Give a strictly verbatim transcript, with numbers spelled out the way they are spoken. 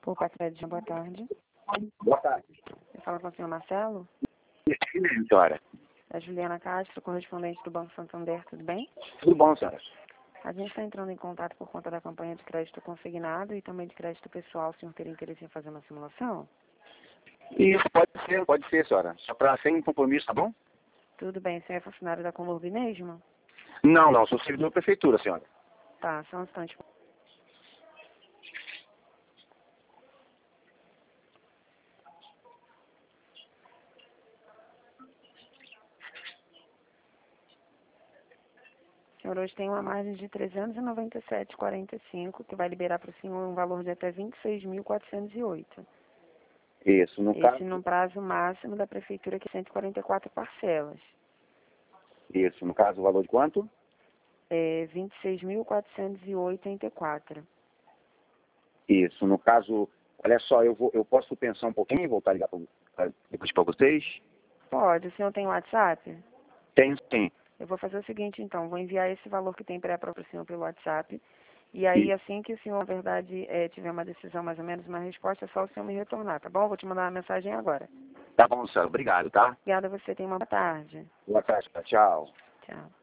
Poupa Crédito, boa tarde. Boa tarde. Você fala com o senhor Marcelo? Sim, senhora. É Juliana Castro, correspondente do Banco Santander, tudo bem? Tudo bom, senhora? A gente está entrando em contato por conta da campanha de crédito consignado e também de crédito pessoal. O senhor teria interesse em fazer uma simulação? Isso, pode ser, pode ser, senhora. Só para sem compromisso, tá bom? Tudo bem, o senhor é funcionário da Conurb mesmo? Não, não, sou servidor da prefeitura, senhora. Tá, só um instante. O senhor hoje tem uma margem de trezentos e noventa e sete vírgula quarenta e cinco, que vai liberar para o senhor um valor de até vinte e seis mil quatrocentos e oito. Isso, no Esse caso. no prazo máximo da prefeitura, que é cento e quarenta e quatro parcelas. Isso, no caso, o valor de quanto? É vinte e seis mil quatrocentos e oitenta e quatro. Isso, no caso, olha só, eu, vou, eu posso pensar um pouquinho e voltar a ligar pra, depois para vocês? Pode, o senhor tem WhatsApp? Tem, sim. Eu vou fazer o seguinte, então, vou enviar esse valor que tem pré para o senhor pelo WhatsApp. E aí, E, assim que o senhor, na verdade, é, tiver uma decisão, mais ou menos, uma resposta, é só o senhor me retornar, tá bom? Vou te mandar uma mensagem agora. tá bom, senhora, obrigado, tá? Obrigada a você, tenha uma boa tarde. Boa tarde, tchau. Tchau.